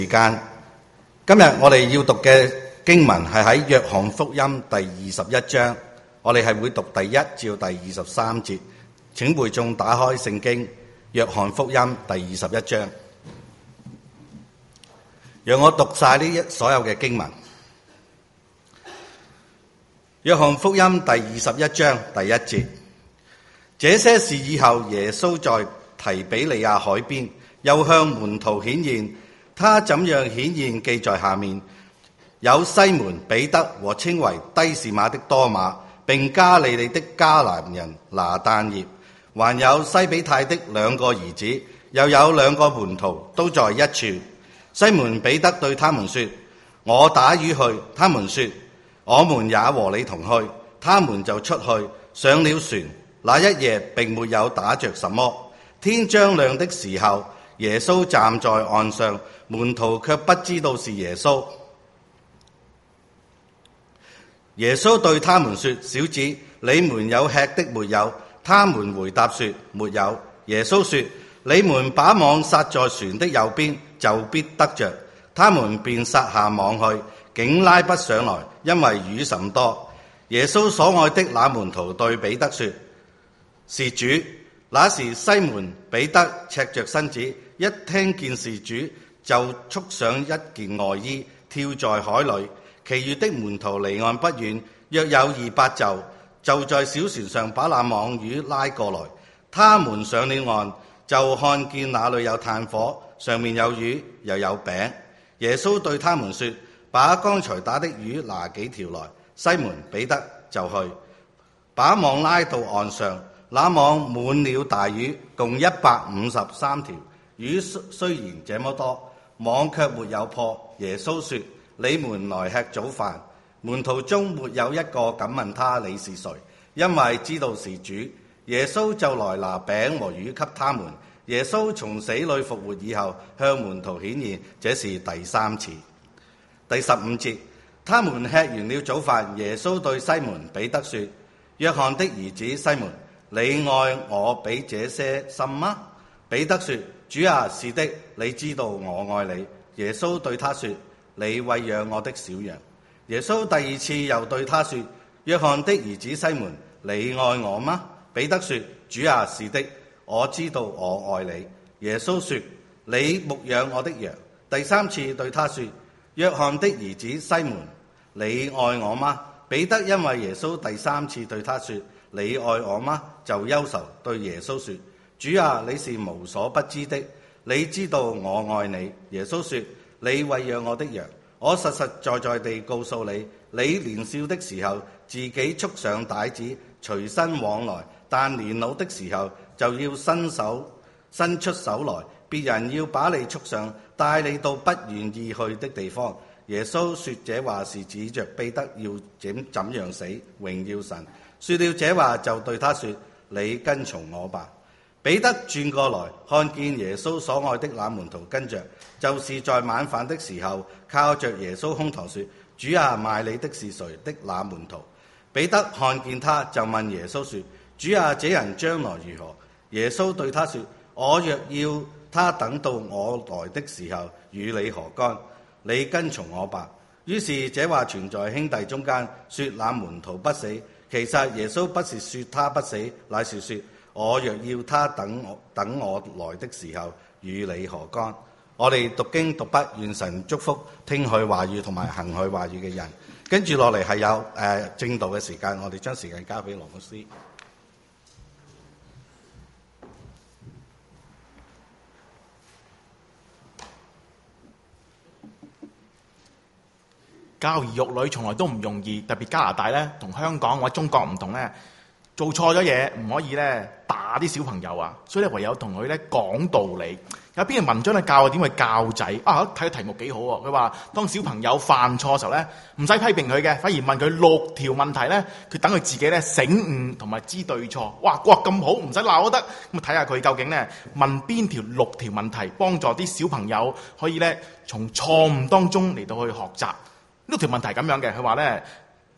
時間，今日我哋要讀嘅經文係喺約翰福音第21章，我哋係會讀第1至第23節。請會眾打開聖經，約翰福音第21章。讓我讀晒所有嘅經文。約翰福音第21章第1節，這些事以後，耶穌在提比利亞海邊，又向門徒顯現。他怎樣顯現，記在下面。有西門彼得和稱為低士馬的多馬，並加利利的迦南人拿但業，還有西比泰的兩個兒子，又有兩個門徒都在一處。西門彼得對他們說：我打魚去。他們說：我們也和你同去。他們就出去上了船。那一夜並沒有打着什麼。天將亮的時候，耶穌站在岸上，門徒卻不知道是耶穌。耶穌對他們說：小子，你們有吃的沒有？他們回答說：沒有。耶穌說：你們把網撒在船的右邊，就必得着。他們便撒下網去，竟拉不上來，因為魚甚多。耶穌所愛的那門徒對彼得說：是主。那時西門彼得赤着身子，一聽見是主，就束上一件外衣，跳在海裏。其餘的門徒離岸不遠，約有200肘，就在小船上把那網魚拉過來。他們上了岸，就看見那裏有炭火，上面有魚，又有餅。耶穌對他們說：把剛才打的魚拿幾條來。西門彼得就去，把網拉到岸上。那網滿了大魚，共153條。魚雖然這麼多，網卻沒有破。耶穌說：你們來吃早飯。門徒中沒有一個敢問他你是誰，因為知道是主。耶穌就來拿餅和魚給他們。耶穌從死裏復活以後，向門徒顯現，這是第3次。第15節，他們吃完了早飯，耶穌對西門彼得說：約翰的兒子西門，你愛我比這些深嗎？彼得說：主啊，是的，你知道我愛你。耶穌對他說：你餵養我的小羊。耶穌第2次又對他說：約翰的兒子西門，你愛我嗎？彼得說：主啊，是的，我知道我愛你。耶穌說：你牧養我的羊。第3次對他說：約翰的兒子西門，你愛我嗎？彼得因為耶穌第3次對他說：你愛我嗎？就憂愁，對耶穌說：主啊，你是無所不知的，你知道我愛你。耶穌說：你餵養我的羊。我實實在在地告訴你，你年少的時候，自己束上帶子，隨身往來；但年老的時候，就要伸出手來，別人要把你束上，帶你到不願意去的地方。耶穌說這話是指着彼得要怎樣死，榮耀神。說了這話，就對他說：你跟從我吧。彼得轉過來，看見耶穌所愛的那門徒跟着，就是在晚飯的時候靠着耶穌胸膛說：主啊，賣你的是誰的那門徒。彼得看見他，就問耶穌說：主啊，這人將來如何？耶穌對他說：我若要他等到我來的時候，與你何干？你跟從我吧。於是這話傳在兄弟中間，說那門徒不死。其實耶穌不是說他不死，乃是說我若要他等我來的時候，與你何干？我哋讀經讀筆，願神祝福聽佢話語同埋行佢話語嘅人。跟住落嚟係有正道嘅時間，我哋將時間交俾羅牧師。 教兒育女從來都唔容易，特別加拿大咧，同香港或者中國唔同咧，做錯咗嘢唔可以咧打啲小朋友啊，所以咧唯有同佢咧講道理。有篇文章咧教我點去教仔啊，睇個題目幾好喎。佢話當小朋友犯錯嘅時候咧，唔使批評佢嘅，反而問佢6條問題咧，佢等佢自己咧醒悟同埋知對錯。哇咁好，唔使鬧都得。咁睇下佢究竟咧問邊6條問題，幫助啲小朋友可以咧從錯誤當中嚟到去學習。6條問題咁樣嘅，佢話咧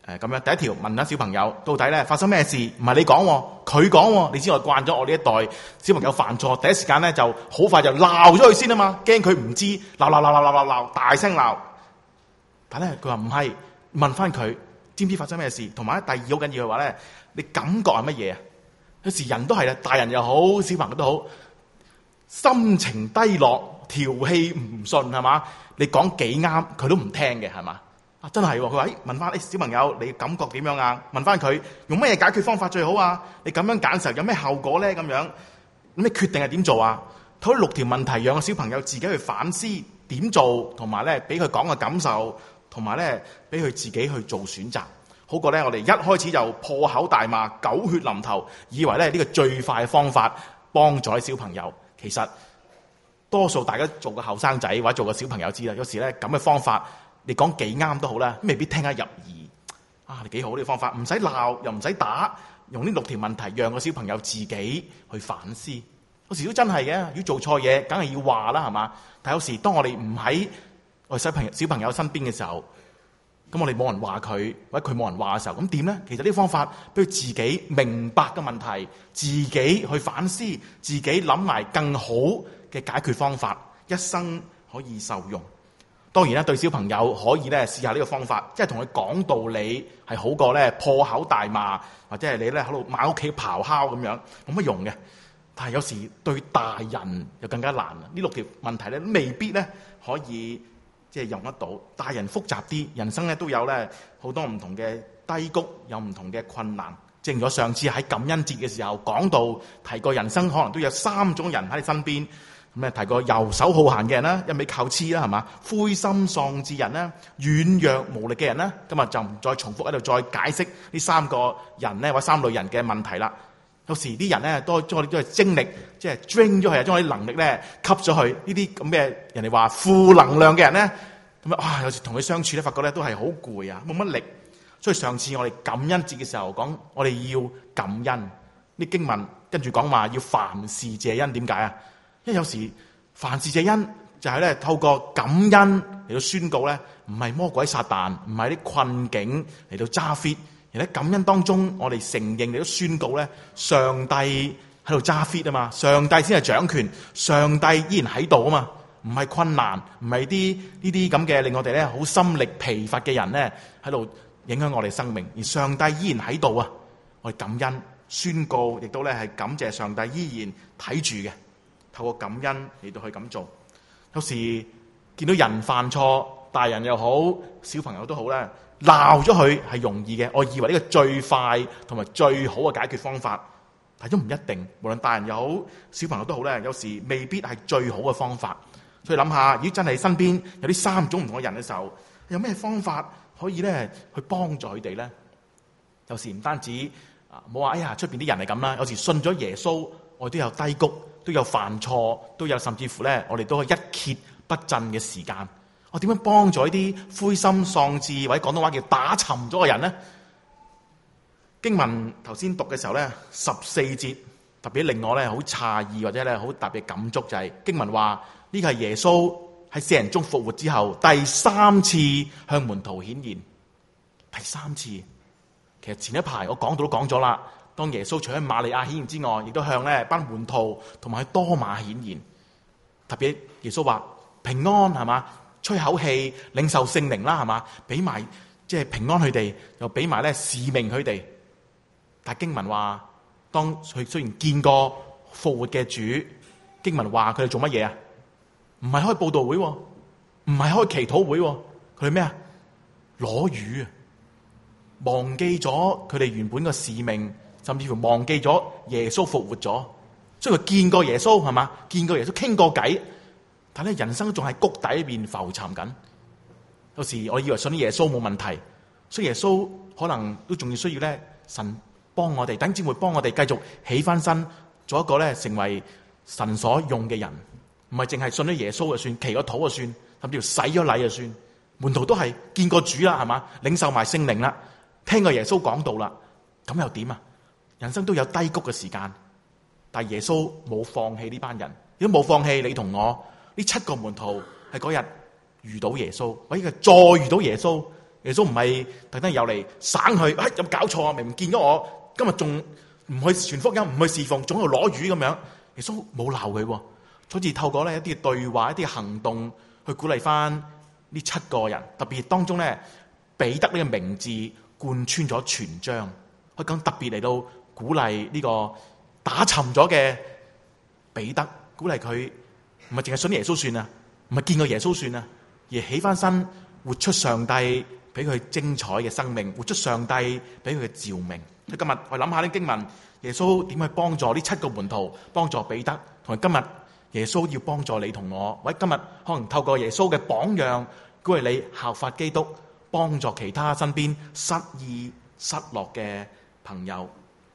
咁樣。第一條問下小朋友，到底咧發生咩事？唔係你講喎，佢講喎。你知我慣咗我呢一代小朋友犯錯，第一時間咧就好快就鬧咗佢先啊嘛，驚佢唔知，鬧，大聲鬧。但係咧佢話唔係，問翻佢知唔知發生咩事？同埋第二好緊要嘅話咧，你感覺係乜嘢啊？有時人都係啦，大人又好，小朋友都好，心情低落，調氣唔順係嘛？你講幾啱，佢都唔聽嘅係嘛？啊，真係喎！佢話：問翻小朋友，你感覺點樣啊？問翻佢用咩解決方法最好啊？你咁樣揀時候有咩後果咧？咁樣咩決定係點做啊？睇6條問題，讓個小朋友自己去反思點做，同埋咧俾佢講嘅感受，同埋咧俾佢自己去做選擇，好過咧我哋一開始就破口大罵、狗血淋頭，以為咧呢個最快嘅方法幫助小朋友。其實多數大家做個後生仔或者做個小朋友知啦，有時咧咁嘅方法。你講幾啱都好啦，未必聽得入耳。啊，你幾好呢個方法，唔使鬧又唔使打，用呢6條問題讓個小朋友自己去反思。有時都真係嘅，如果做錯嘢，梗係要話啦，係嘛？但有時當我哋唔喺我小朋友身邊嘅時候，咁我哋冇人話佢，或者佢冇人話嘅時候，咁點咧？其實呢個方法俾佢自己明白嘅問題，自己去反思，自己諗埋更好嘅解決方法，一生可以受用。當然啦，對小朋友可以咧試下呢個方法，即係同佢講道理係好過咧破口大罵，或者係你咧喺度喺屋企咆哮咁樣，冇乜用嘅。但係有時對大人又更加難。呢6條問題咧未必咧可以即係用得到。大人複雜啲，人生咧都有咧好多唔同嘅低谷，有唔同嘅困難。正如我上次喺感恩節嘅時候講到提過，人生可能都有3種人喺你身邊。咁提過遊手好閒嘅人啦，一味靠黐啦，係嘛？灰心喪志人啦，軟弱無力嘅人啦。今日就唔再重複喺度再解釋呢3個人咧或者3類人嘅問題啦。有時啲人咧都將我哋都係精力即係 drain 咗佢，將我啲能力咧吸咗去。呢啲咁嘅人哋話負能量嘅人咧，咁啊有時同佢相處咧，發覺咧都係好攰啊，冇乜力。所以上次我哋感恩節嘅時候講，我哋要感恩。啲經文跟住講話要凡事謝恩，點解啊？因為有時凡事謝恩就係咧透過感恩嚟到宣告咧，唔係魔鬼撒旦，唔係啲困境嚟到揸 fit，而喺感恩當中，我哋承認嚟到宣告咧，上帝喺度揸 fit 啊嘛，上帝先係掌權，上帝依然喺度啊嘛，唔係困難，唔係呢啲咁嘅令我哋咧好心力疲乏嘅人咧喺度影響我哋生命，而上帝依然喺度啊，我哋感恩宣告，亦都咧係感謝上帝依然睇住嘅。透過感恩嚟到去咁做，有時見到人犯錯，大人又好，小朋友都好咧，鬧咗佢係容易嘅。我以為呢個最快同埋最好嘅解決方法，但都唔一定。無論大人又好，小朋友都好咧，有時未必係最好嘅方法。所以諗下，如果真係身邊有啲3種唔同嘅人嘅時候，有咩方法可以咧去幫助佢哋咧？有時唔單止冇話，哎呀出邊啲人係咁啦，有時信咗耶穌，我哋都有低谷。都有犯錯，都有甚至乎咧，我哋都係一蹶不振嘅時間。我點樣幫助呢啲灰心喪志或者廣東話叫打沉咗嘅人呢？經文頭先讀嘅時候咧，14節特別令我咧好詫異或者咧好特別感觸，就係經文話呢個係耶穌喺死人中復活之後第3次向門徒顯現。第3次，其實前一排我講到都講咗啦。當耶穌除咗瑪利亞顯現之外，亦都向咧班門徒同埋多馬顯現。特別耶穌話平安係嘛，吹口氣領受聖靈啦係嘛，俾埋即係平安佢哋，又俾埋咧使命佢哋。但經文話，當佢雖然見過復活嘅主，經文話佢哋做乜嘢啊？唔係開佈道會，唔係開祈禱會，佢哋咩啊？攞魚啊！忘記咗佢哋原本嘅使命。甚至乎忘記咗耶穌復活咗，所以佢見過耶穌係嘛，見過耶穌傾過偈，但係人生仲喺谷底裏邊浮沉緊。有時我以為信啲耶穌冇問題，所以耶穌可能都仲要需要咧神幫我哋，等姊妹幫我哋繼續起翻身，做一個咧成為神所用嘅人，唔係淨係信咗耶穌就算，祈個禱就算，甚至乎洗咗禮就算。門徒都係見過主啦係嘛，領受埋聖靈啦，聽過耶穌講道啦，咁又點啊？人生都有低谷嘅時間，但係耶穌冇放棄呢班人，亦都冇放棄你同我。呢7個門徒係嗰日遇到耶穌，或者再遇到耶穌， 耶穌唔係特登有嚟省佢，有冇搞錯啊？明明見咗我，今日仲唔去傳福音，唔去侍奉，仲喺度攞魚咁樣。耶穌冇鬧佢，好似透過一啲對話、一啲行動去鼓勵翻呢7個人，特別當中咧彼得呢個名字貫穿咗全章，佢更特別嚟到鼓勵呢個打沉咗嘅彼得，鼓勵佢唔係淨係信耶穌算啊，唔係見過耶穌算啊，而起翻身活出上帝俾佢精彩嘅生命，活出上帝俾佢嘅召命。今日我諗下啲經文，耶穌點去幫助呢7個門徒，幫助彼得，同埋今日耶穌要幫助你同我，或者今日可能透過耶穌嘅榜樣，鼓勵你效法基督，幫助其他身邊失意失落嘅朋友。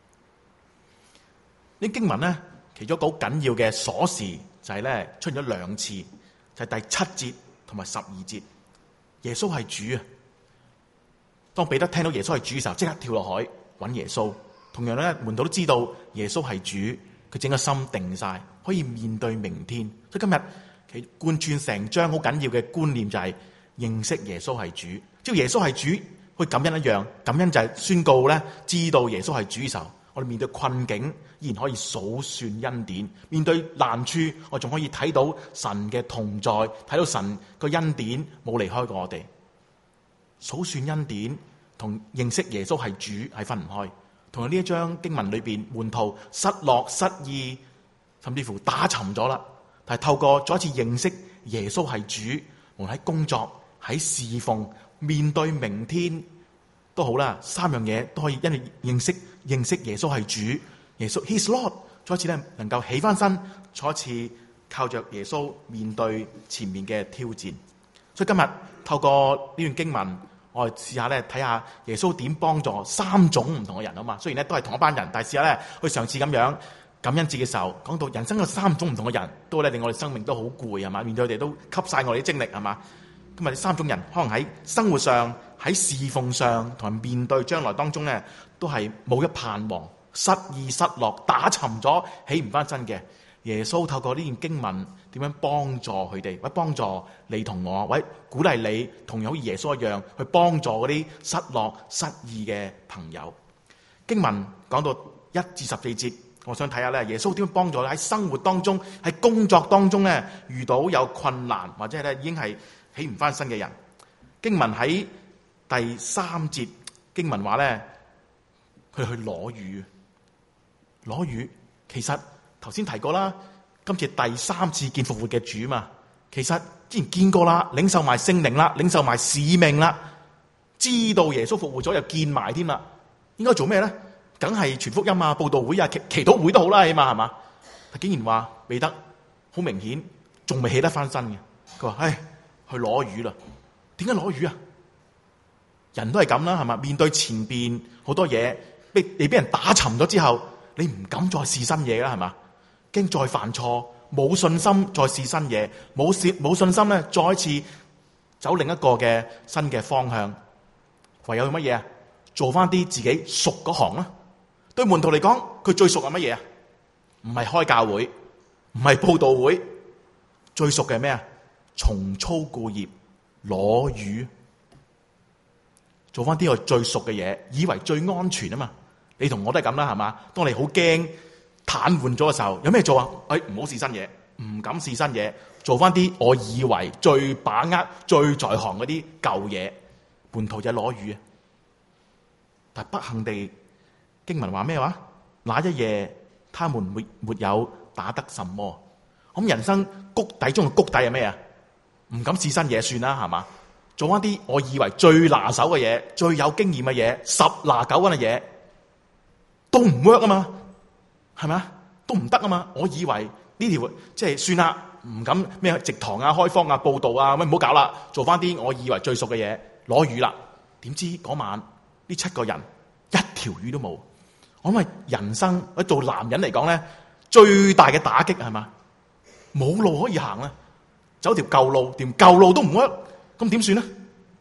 呢經文咧，其中一個好緊要嘅鎖匙就係咧出現咗2次，就係第7節同埋12節。耶穌係主啊！當彼得聽到耶穌係主嘅時候，即刻跳落海揾耶穌。同樣咧，門徒都知道耶穌係主，佢整個心定晒，可以面對明天。所以今日其貫穿成章好緊要嘅觀念就係認識耶穌係主。只要耶穌係主，好似感恩一樣，感恩就係宣告咧，知道耶穌係主嘅時候，我哋面對困境依然可以數算恩典，面對難處我仲可以睇到神嘅同在，睇到神個恩典冇離開過我哋。數算恩典同認識耶穌係主係分唔開。同埋呢一章經文裏邊，門徒失落失意，甚至乎打沉咗啦。但係透過再一次認識耶穌係主，無論喺工作、喺侍奉、面對明天都好啦，3樣嘢都可以因為認識耶穌係主，耶穌 His Lord， 再一次咧能夠起翻身，再一次靠着耶穌面對前面嘅挑戰。所以今日透過呢段經文，我哋試下咧睇下耶穌點幫助3種唔同嘅人啊嘛。雖然咧都係同一班人，但係試下咧去嘗試咁樣感恩節嘅時候，講到人生有3種唔同嘅人，都咧令我哋生命都好攰係嘛，面對佢哋都吸晒我哋啲精力係嘛。今日呢3種人可能喺生活上、喺侍奉上同埋面對將來當中咧，都係冇一盼望、失意失落、打沉咗、起唔翻身嘅。耶穌透過呢段經文點樣幫助佢哋，或者幫助你同我，或者鼓勵你同樣好似耶穌一樣去幫助嗰啲失落失意嘅朋友。經文講到1至14節，我想睇下咧耶穌點樣幫助喺生活當中、喺工作當中咧遇到有困難或者咧已經係起唔翻身嘅人。經文喺第3節，經文話咧佢去攞魚，攞魚其實頭先提過啦，今次第3次見復活嘅主嘛，其實之前見過啦，領受埋聖靈啦，領受埋使命啦，知道耶穌復活咗又見埋添啦，應該做咩咧？梗係傳福音啊、佈道會啊、祈禱會都好啦，起碼係嘛？但竟然話彼得好明顯仲未起得翻身嘅，佢話去攞魚啦。點解攞魚啊？人都係咁啦，係嘛？面對前邊好多嘢，你俾人打沉咗之後，你唔敢再試新嘢啦，係嘛？驚再犯錯，冇信心再試新嘢，冇信心咧，再一次走另一個嘅新嘅方向，唯有乜嘢啊？做翻啲自己熟嗰行啦。對門徒嚟講，佢最熟係乜嘢啊？唔係開教會，唔係佈道會，最熟嘅係咩啊？重操故業，攞魚，做翻啲我最熟嘅嘢，以為最安全啊嘛。你同我都係咁啦，係嘛？當你好驚癱瘓咗嘅時候，有咩做啊？唔好試新嘢，唔敢試新嘢，做翻啲我以為最把握、最在行嗰啲舊嘢。門徒就係攞魚啊！但不幸地，經文話咩話？那一夜，他們沒有打得什麼。咁人生谷底中嘅谷底係咩啊？唔敢試新嘢算啦，係嘛？做翻啲我以為最拿手嘅嘢、最有經驗嘅嘢、10拿9穩嘅嘢，都唔 work 啊嘛，係咪啊？都唔得啊嘛！我以為呢條即係算啦，唔敢咩植堂啊、開荒啊、佈道啊，唔好搞啦，做翻啲我以為最熟嘅嘢，攞魚啦。點知嗰晚呢7個人一條魚都冇。我諗係人生做男人嚟講咧，最大嘅打擊係嘛？冇路可以行啦，走條舊路，連舊路都唔 work，咁點算咧？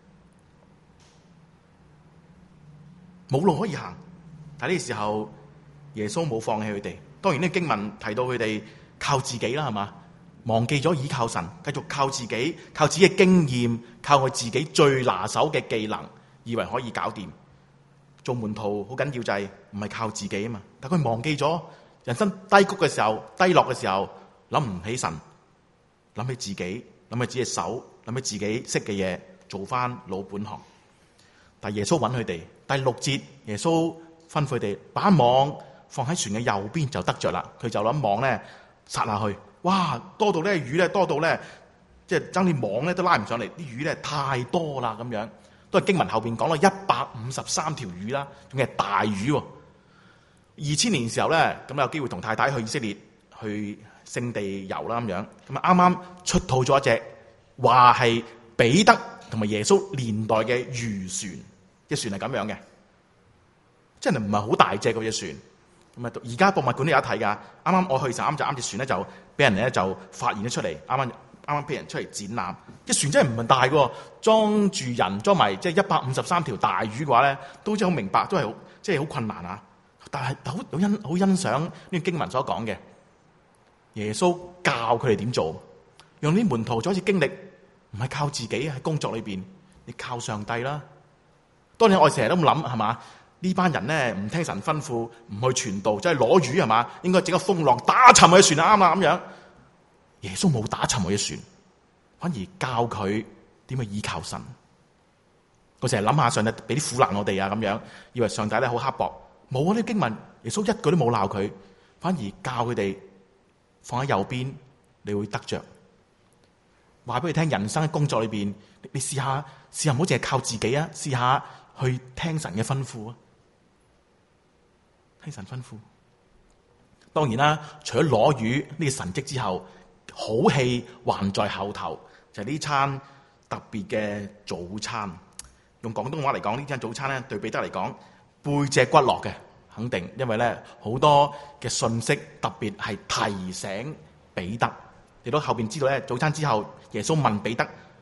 冇路可以行，但係呢個時候耶穌冇放棄佢哋。當然呢經文提到佢哋靠自己啦，係嘛？忘記咗倚靠神，繼續靠自己，靠自己嘅經驗，靠佢自己最拿手嘅技能， 以為可以搞掂。做門徒好緊要就係唔係靠自己啊嘛，但佢忘記咗人生低谷嘅時候、低落嘅時候，諗唔起神，諗起自己，諗起自己手，諗起自己識嘅嘢，做翻老本行。但耶穌揾佢哋，第6節耶穌吩咐佢哋把網放喺船嘅右邊就得着啦。佢就攞網咧撒下去，哇，多到咧魚咧多到咧，即係爭啲網咧都拉唔上嚟，啲魚咧太多啦咁樣。都係經文後邊講啦，153條魚啦，仲係大魚。2000年時候咧，咁有機會同太太去以色列去聖地遊啦咁樣，咁啊啱啱出土咗一隻話係彼得同埋耶穌年代嘅漁船，隻船係咁樣嘅，真係唔係好大隻嗰隻船。咁啊，而家博物館都有得睇噶。啱啱我去就啱隻船咧，就俾人咧就發現咗出嚟，啱啱俾人出嚟展覽。隻船真係唔係大嘅，裝住人裝埋即係153條大魚嘅話咧，都真係好明白，都係即係好困難啊！但係好欣賞呢個經文所講嘅，耶穌教佢哋點做，讓啲門徒再一次經歷，唔係靠自己喺工作裏邊，你靠上帝啦。當然我哋成日都咁諗係嘛，呢班人咧唔聽神吩咐，唔去傳道，即係攞魚係嘛，應該整個風浪打沉佢嘅船啊，啱啦咁樣。耶穌冇打沉佢嘅船，反而教佢點去依靠神。我成日諗下上帝俾啲苦難我哋啊咁樣，以為上帝咧好刻薄。冇啊！呢經文耶穌一句都冇鬧佢，反而教佢哋放喺右邊，你會得着。話俾佢聽，人生嘅工作裏邊，你試下唔好淨係靠自己啊！試下去聽神嘅吩咐啊！聽神吩咐。當然啦，除咗攞魚呢個神蹟之後，好戲還在後頭，就係呢餐特別嘅早餐。用廣東話嚟講，呢餐早餐咧對彼得嚟講，背脊骨落嘅，肯定，因為咧好多嘅信息，特別係提醒彼得。你都後邊知道咧，早餐之後耶穌問彼得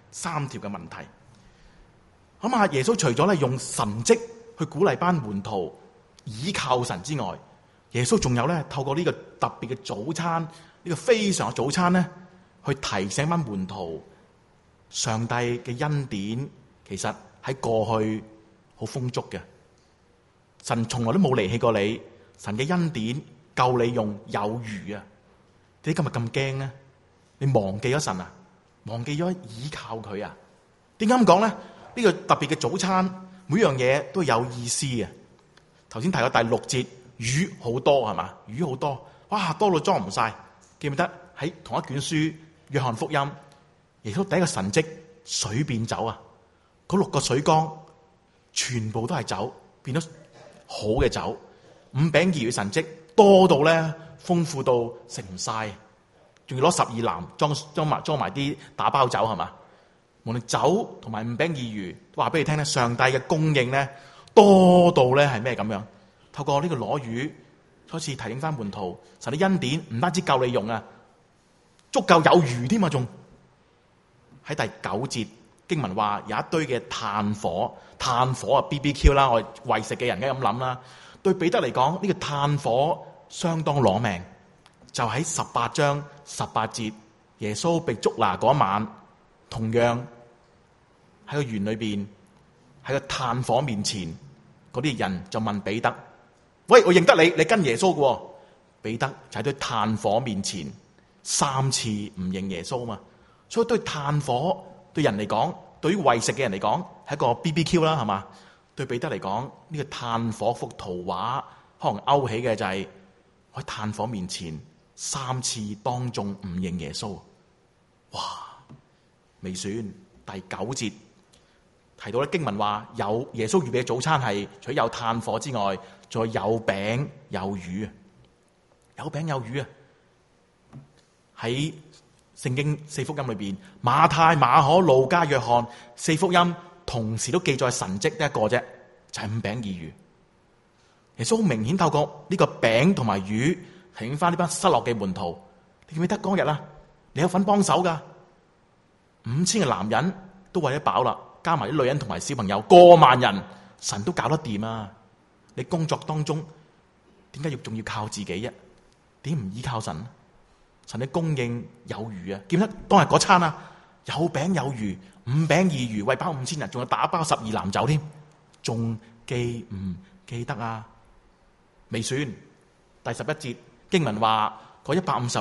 3條嘅問題。咁啊，耶穌除咗咧用神蹟去鼓勵班門徒倚靠神之外，耶穌仲有咧透過呢個特別嘅早餐，呢個非常嘅早餐咧，去提醒班門徒上帝嘅恩典其實喺過去好豐足嘅。神從來都冇離棄過你，神嘅恩典夠你用有餘啊！點解今日咁驚咧？你忘記咗神啊？忘記咗倚靠佢啊？點解咁講咧？呢個特別嘅早餐，每樣嘢都有意思嘅。頭先提到第6節，魚好多係嘛？魚好多，哇，多到裝唔晒。記唔記得喺同一卷書約翰福音，耶穌第一個神蹟水變酒啊！嗰6個水缸全部都係酒，變咗好嘅酒。5餅2魚嘅神蹟多到咧，豐富到食唔晒，仲要攞12籃裝埋啲打包酒係嘛？無論酒同埋5餅2魚，話俾你聽咧，上帝嘅供應咧多到咧係咩咁樣？透過呢個攞魚，開始提醒翻門徒，神嘅恩典唔單止夠你用啊，足夠有餘添啊！仲喺第9節經文話有一堆嘅炭火啊 BBQ 啦，我哋為食嘅人梗係咁諗啦。對彼得嚟講，呢個炭火相當攞命。就喺18章18節，耶穌被捉拿嗰晚，同樣喺個園裏邊，喺個炭火面前，嗰啲人就問彼得：喂，我認得你，你跟耶穌嘅。彼得就喺對炭火面前3次唔認耶穌嘛。所以對炭火對人嚟講，對於為食嘅人嚟講，係一個 BBQ 啦，係嘛？對彼得嚟講，呢個炭火幅圖畫可能勾起嘅就係喺炭火面前3次當眾唔認耶穌。哇！未算第9節提到咧，經文話有耶穌預備嘅早餐係除咗有炭火之外，再有餅有魚啊！有餅有魚啊！喺聖經4福音裏邊，馬太、馬可、路加、約翰4福音同時都記載神蹟一個啫，就係5餅2魚。耶穌好明顯透過呢個餅同埋魚提醒翻呢班失落嘅門徒，你記唔記得嗰日啊？你有份幫手噶，5000個男人都為咗飽啦，加埋啲女人同埋小朋友過萬人，神都搞得掂啊！你工作當中點解仲要靠自己啫？點唔依靠神？神嘅供應有餘啊！記得當日嗰餐啊，有餅有魚，5餅2魚餵飽5000人，仲有打包12籃酒添。 仲記唔記得啊？未算。第11節經文話嗰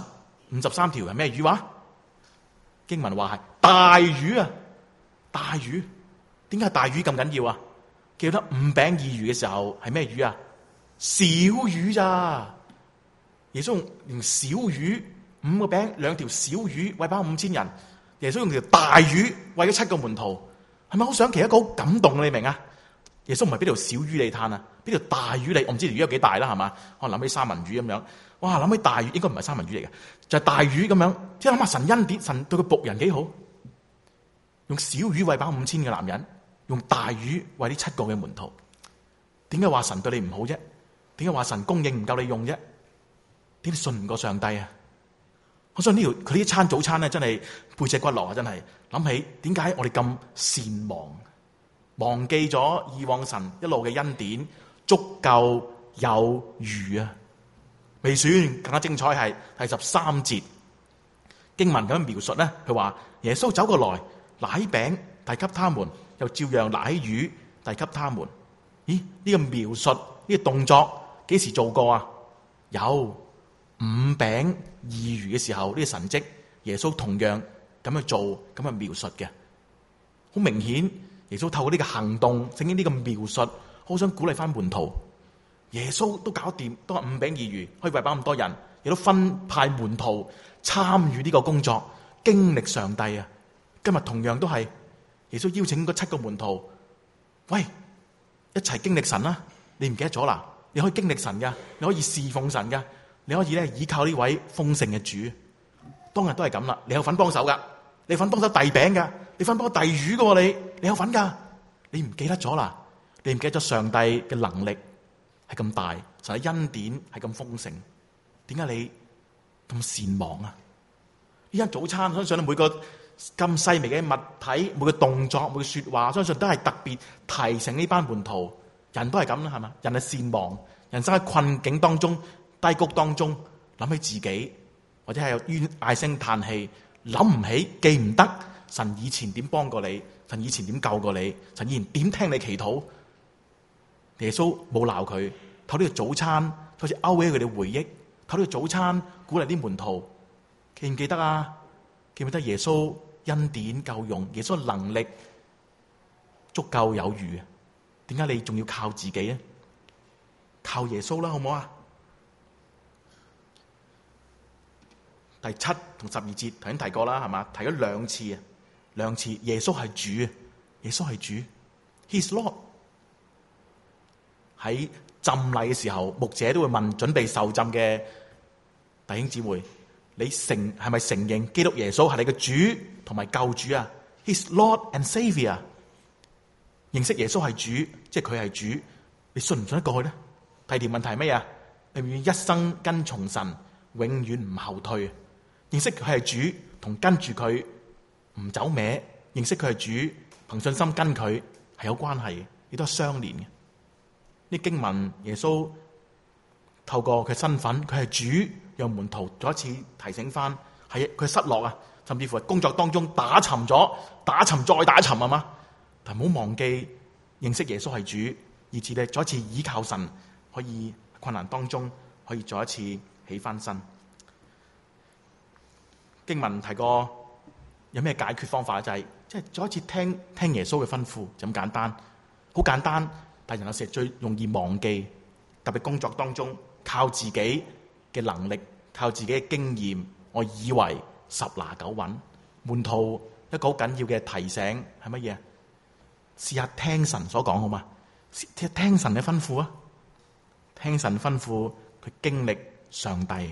153條係咩魚話？經文話係大魚啊！大魚，點解大魚咁緊要啊？記得5餅2魚嘅時候係咩魚啊？小魚咋？耶穌用小魚5個餅2條小魚餵飽5000人，耶穌用條大魚餵咗7個門徒，係咪好想其一個好感動？你明啊？耶穌唔係俾條小魚你嘆啊，俾條大魚你，我唔知條魚有幾大啦，係嘛？可能諗起三文魚咁樣，哇！諗起大魚應該唔係三文魚嚟嘅，就係大魚咁樣。即係諗下神恩典，神對佢僕人幾好，用小魚餵飽5000嘅男人，用大魚餵呢7個嘅門徒。點解話神對你唔好啫？點解話神供應唔夠你用啫？點解信唔過上帝啊？我想佢呢一餐早餐咧，真係背脊骨落啊！真係諗起點解我哋咁善忘，忘記咗以往神一路嘅恩典，足夠有餘啊！未算，更加精彩係第13節經文咁樣描述咧，佢話耶穌走過來，拿起餅遞給他們，又照樣拿起魚遞給他們。咦？呢個描述呢個動作幾時做過啊？有5餅2魚嘅時候，呢個神蹟耶穌同樣咁去做，咁去描述嘅。好明顯，耶穌透過呢個行動，正經呢個描述，好想鼓勵翻門徒。耶穌都搞掂，都係5餅2魚，可以餵飽咁多人，亦都分派門徒參與呢個工作，經歷上帝啊！今日同樣都係耶穌邀請嗰7個門徒，喂，一齊經歷神啦！你唔記得咗啦？你可以經歷神噶，你可以侍奉神噶，你可以咧依靠呢位豐盛嘅主。當日都係咁啦，你有份幫手噶，你有份幫手遞餅噶，你份幫手遞魚噶，你有份噶，你唔記得咗啦？你唔記得咗上帝嘅能力係咁大，神嘅恩典係咁豐盛，點解你咁善忘啊？呢餐早餐，相信每個咁細微嘅物體，每個動作，每個說話，相信都係特別提醒呢班門徒。人都係咁啦，係嘛？人係善忘，人生喺困境當中、低谷當中，諗起自己，或者係有唉聲嘆氣，諗唔起、記唔得神以前點幫過你，神以前點救過你，神以前點聽你祈禱。耶穌冇鬧佢，透呢個早餐好似勾起佢哋回憶，透呢個早餐鼓勵啲門徒，記唔記得啊？記唔記得耶穌恩典夠用，耶穌能力足夠有餘？點解你仲要靠自己啊？靠耶穌啦，好唔好啊？第7同12節頭先提過啦，係嘛？提咗2次，耶穌係主，耶穌係主 ，He's Lord。喺浸禮嘅時候，牧者都會問準備受浸嘅弟兄姊妹：你係咪承認基督耶穌係你嘅主同埋救主啊 ？He's Lord and Savior。認識耶穌係主，即係佢係主，你信唔信得過去咧？第二條問題係咩啊？你願意一生跟從神，永遠唔後退？認識佢係主，同跟住佢唔走歪；認識佢係主，憑信心跟佢係有關係嘅，亦都係相連嘅。呢經文耶穌透過佢身份，佢係主，讓門徒再一次提醒翻，係佢失落啊，甚至乎係工作當中打沉咗，打沉再打沉啊嘛。但唔好忘記認識耶穌係主，以至咧再一次倚靠神，可以困難當中可以再一次起翻身。經文提過有咩解決方法？就係即係再一次聽耶穌嘅吩咐，就咁簡單，好簡單。但人有時最容易忘記，特別工作當中靠自己嘅能力，靠自己嘅經驗，我以為十拿九穩。門徒一個好緊要嘅提醒係乜嘢？試下聽神所講好嘛？聽神嘅吩咐啊！聽神吩咐，佢經歷上帝。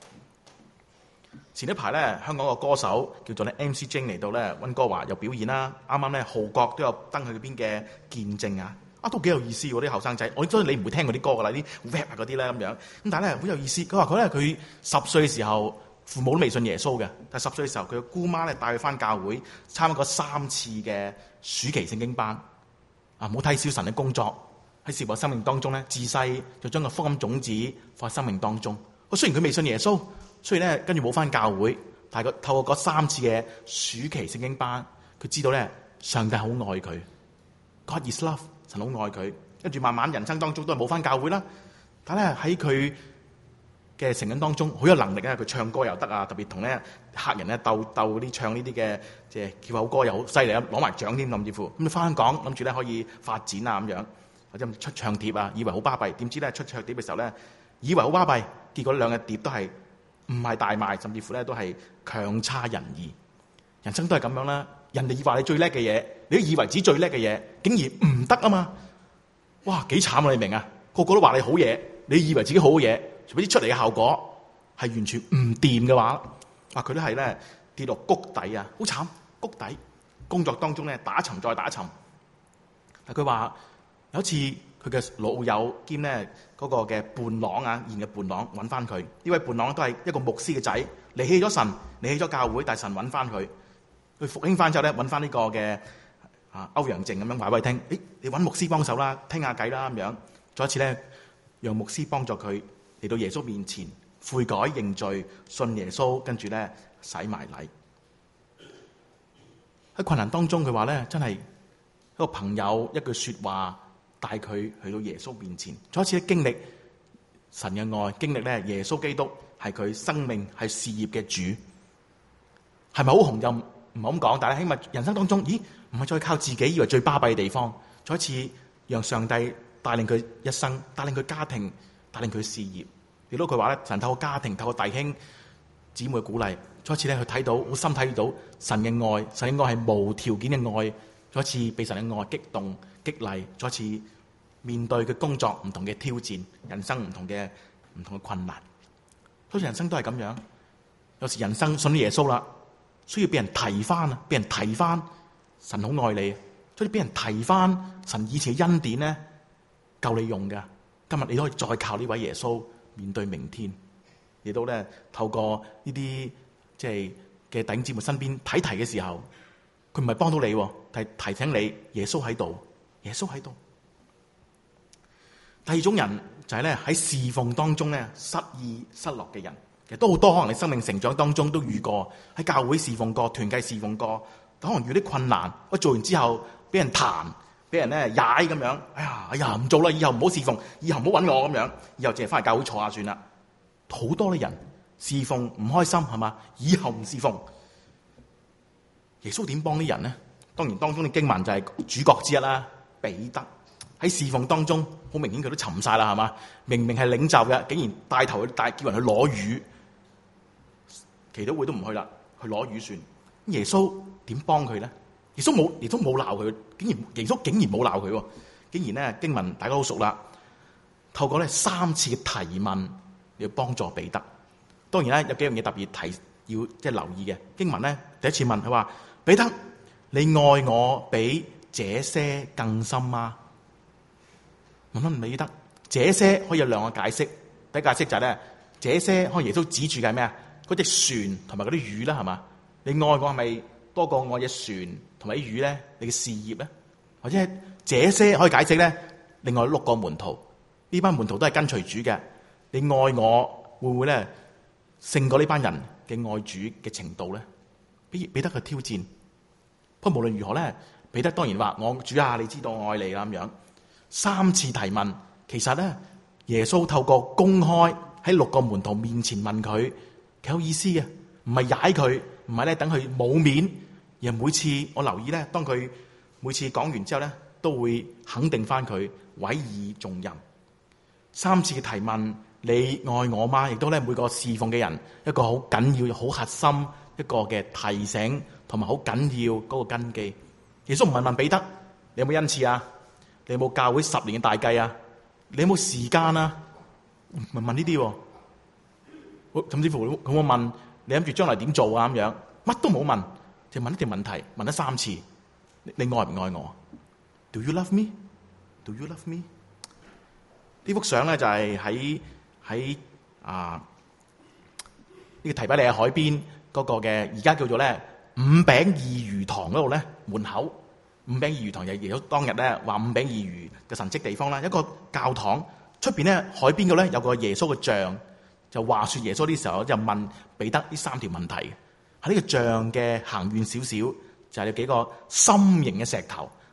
前一排咧，香港個歌手叫做咧 MC Jane 嚟到咧溫哥華有表演啦。啱啱咧浩國都有登佢嗰邊嘅見證啊！都幾有意思喎啲後生仔。我相信你唔會聽嗰啲歌噶啦，啲 rap 嗰啲咧咁樣。咁但係咧好有意思。佢話佢10歲嘅時候，父母都未信耶穌嘅。但係10歲嘅時候，佢嘅姑媽咧帶佢翻教會參加過3次嘅暑期聖經班。啊，唔好睇小神嘅工作喺小朋友生命當中咧，自細就將個福音種子放喺生命當中。雖然佢未信耶穌，雖然咧跟住冇翻教會，但係佢透過嗰3次嘅暑期聖經班，佢知道咧上帝好愛佢。 God is love， 神好愛佢。跟住慢慢人生當中都係冇返教會啦。但係咧喺佢嘅成長當中好有能力啊！佢唱歌又得啊，特別同咧客人咧鬥啲唱呢啲嘅即係叫口歌又好犀利啊，攞埋獎添，甚至乎咁你返香港諗住咧可以發展啊咁樣，或者出唱碟啊，以為好巴閉，點知咧出唱碟嘅時候咧以為好巴閉，結果兩個碟都係唔係大賣，甚至乎咧都係強差人意。人生都係咁樣啦，人哋以話你最叻嘅嘢，你都以為自己最叻嘅嘢，竟然唔得啊嘛！哇，幾慘啊！你明啊？個個都話你好嘢，你以為自己好嘢，除非啲出嚟嘅效果係完全唔掂嘅話，哇！佢都係咧跌落谷底啊，好慘！谷底工作當中咧打沉再打沉。但佢話有一次佢嘅老友兼咧嗰個嘅伴郎啊，現嘅伴郎揾翻佢。呢位伴郎都係一個牧師嘅仔，離棄咗神，離棄咗教會，但係神揾翻佢。佢復興翻之後咧，揾翻呢個嘅歐陽靖咁樣話俾佢聽，你揾牧師幫手啦，傾下偈啦咁樣。再一次咧，讓牧師幫助佢嚟到耶穌面前悔改認罪，信耶穌，跟住咧洗埋禮。喺困難當中，佢話咧真係一個朋友一句說話帶佢去到耶穌面前，再一次經歷神嘅愛，經歷咧耶穌基督係佢生命係事業嘅主。係咪好紅就唔好咁講，但係起碼人生當中，咦，唔係再靠自己以為最巴閉嘅地方，再一次讓上帝帶領佢一生，帶領佢家庭，帶領佢事業。亦都佢話咧，神透過家庭，透過弟兄姊妹嘅鼓勵，再一次咧去睇到，好深睇到神嘅愛，神嘅愛係無條件嘅愛，再一次被神嘅愛激動激勵，再一次面對嘅工作唔同嘅挑戰，人生唔同嘅困難。好似人生都係咁樣，有時人生信咗耶穌啦，需要俾人提翻啊，俾人提翻神好愛你，所以俾人提翻神以前嘅恩典咧夠你用噶。今日你都可以再靠呢位耶穌面對明天，亦都咧透過呢啲即係嘅弟兄姊妹身邊睇題嘅時候，佢唔係幫到你，係提醒你耶穌喺度，耶穌喺度。第二種人就係咧喺侍奉當中咧失意失落嘅人。其實都好多，可能你生命成長當中都遇過，喺教會侍奉過，團契侍奉過，可能遇啲困難，我做完之後俾人彈，俾人咧踩咁樣，哎呀唔做啦，以後唔好侍奉，以後唔好揾我咁樣，以後淨係翻嚟教會坐下算啦。好多啲人侍奉唔開心係嘛，以後唔侍奉。耶穌點幫啲人呢？當然當中嘅經文就係主角之一啦，彼得喺侍奉當中好明顯佢都沉晒啦係嘛，明明係領袖嘅，竟然帶頭叫人去攞魚。祈禱會都唔去啦，去攞魚算。耶穌點幫佢咧？耶穌冇鬧佢，耶穌竟然冇鬧佢，竟然咧經文大家好熟啦。透過咧3次嘅提問，要幫助彼得。當然咧有幾樣嘢特別要即係留意嘅。經文咧第一次問佢話：彼得，你愛我比這些更深嗎？問彼得，這些可以有兩個解釋。第一解釋就係咧，這些可能耶穌指住嘅係咩啊？嗰隻船同埋嗰啲魚啦，係嘛？你愛我係咪多過愛隻船同埋啲魚咧？你嘅事業咧，或者係這些可以解釋咧？另外6個門徒，呢班門徒都係跟隨主嘅。你愛我會唔會咧勝過呢班人嘅愛主嘅程度咧？彼得嘅挑戰。不過無論如何咧，彼得當然話：我主啊，你知道我愛你啦咁樣。3次提問，其實咧耶穌透過公開喺6個門徒面前問佢。有意思嘅，唔係踩佢，唔係咧等佢冇面，而係每次我留意咧，當佢每次講完之後咧，都會肯定翻佢，委以重任。3次嘅提問，你愛我嗎？亦都咧每個侍奉嘅人一個好緊要、好核心一個嘅提醒，同埋好緊要嗰個根基。耶穌唔係問彼得，你有冇恩賜啊？你有冇教會10年嘅大計啊？你有冇時間啊？唔係問呢啲喎。甚至乎佢會問你諗住將來點做啊咁樣，乜都冇問，就問一條問題，問咗3次，你愛唔愛我 ？Do you love me? Do you love me? 呢幅相咧就係喺呢個提比利亞海邊嗰個嘅，而家叫做咧5餅2魚堂嗰度咧門口，5餅2魚堂就係耶穌當日咧話5餅2魚嘅神蹟地方啦，一個教堂出邊咧海邊嗰咧有個耶穌嘅像。就話說耶穌呢時候就問彼得呢3條問題，喺呢個像嘅行遠少少，就係有幾個心形嘅石頭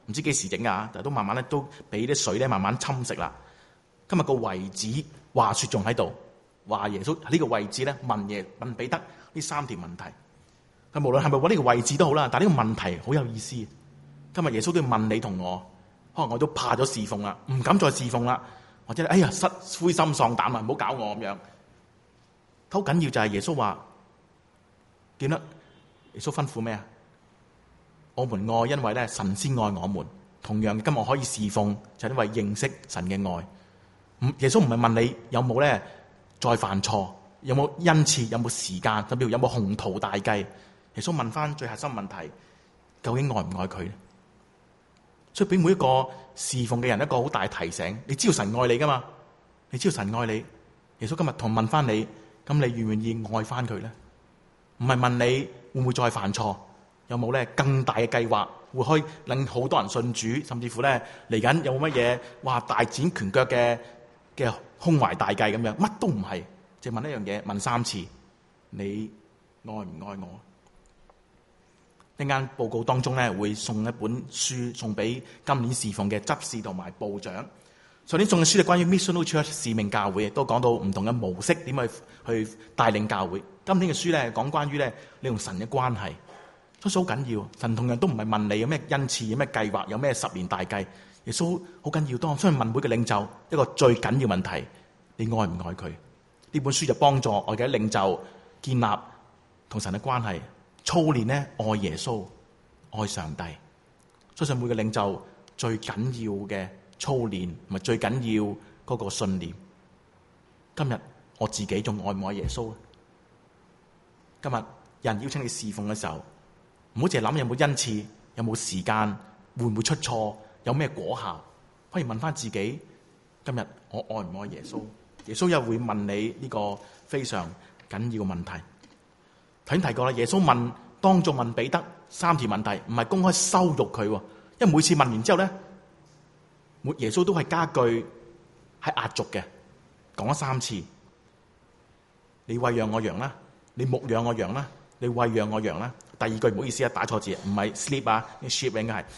唔知幾時整啊，但係都慢慢咧都俾啲水咧慢慢侵蝕啦。今日個位置話說仲喺度，話耶穌喺呢個位置咧問彼得呢3條問題。佢無論係咪揾呢個位置都好啦，但係呢個問題好有意思。今日耶穌都要問你同我，可能我都怕咗侍奉啦，唔敢再侍奉啦，或者灰心喪膽啊，唔好搞我咁樣。好緊要就係耶穌話點咧？耶穌吩咐咩啊？我們愛，因為咧神先愛我們。同樣今日可以侍奉，就係因為認識神嘅愛。耶穌唔係問你有冇咧再犯錯，有冇恩賜，有冇時間，甚至乎有冇宏圖大計。耶穌問翻最核心問題：究竟愛唔愛佢咧？所以俾每一個侍奉嘅人一個好大提醒。你知道神愛你噶嘛？你知道神愛你。耶穌今日同問翻你，咁你願唔願意愛翻佢咧？唔係問你會唔會再犯錯，有冇咧更大嘅計劃，會可以令好多人信主，甚至乎咧嚟緊有冇乜嘢哇大展拳腳嘅胸懷大計咁樣，乜都唔係，就問一樣嘢，問3次：你愛唔愛我？一間報告當中咧會送一本書送俾今年侍奉嘅執事同埋部長。上年送嘅書係關於 Missional Church 使命教會，都講到唔同嘅模式點去帶領教會。今年嘅書咧講關於咧你同神嘅關係，所以好緊要。神同樣都唔係問你有咩恩賜、有咩計劃、有咩10年大計。耶穌好緊要，當所以問每個領袖一個最緊要問題：你愛唔愛佢？呢本書就幫助我嘅領袖建立同神嘅關係，操練咧愛耶穌、愛上帝。相信每個領袖最緊要嘅操練，同埋最緊要嗰個信念。今日我自己仲愛唔愛耶穌？今日有人邀請你侍奉嘅時候，唔好淨係諗有冇恩賜，有冇時間，會唔會出錯，有咩果效，可以問翻自己：今日我愛唔愛耶穌？耶穌又會問你呢個非常緊要嘅問題。頭先提過啦，耶穌當眾問彼得3條問題，唔係公開羞辱佢，因為每次問完之後咧，耶穌都係加句係壓軸嘅，講咗3次。你餵養我羊啦，你牧養我羊啦，你餵養我羊啦。第2句唔好意思啊，打錯字，唔係 sleep 啊，呢 sheep 應該係。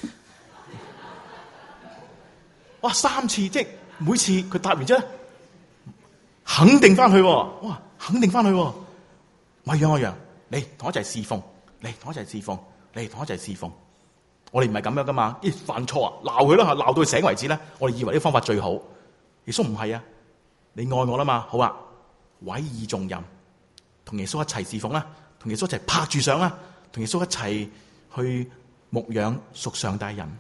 哇，3次，即係每次佢答完之後，肯定翻去，哇，肯定翻去，餵養我羊，你同我一齊侍奉，你同我一齊侍奉，你同我一齊侍奉。我哋唔係咁樣噶嘛，犯錯啊，鬧佢啦，鬧到佢醒為止咧。我哋以為呢個方法最好，耶穌唔係啊，你愛我啦嘛，好啊，委以重任，同耶穌一齊侍奉啦，同耶穌一齊拍住上啦，同耶穌一齊去牧養屬上帝人。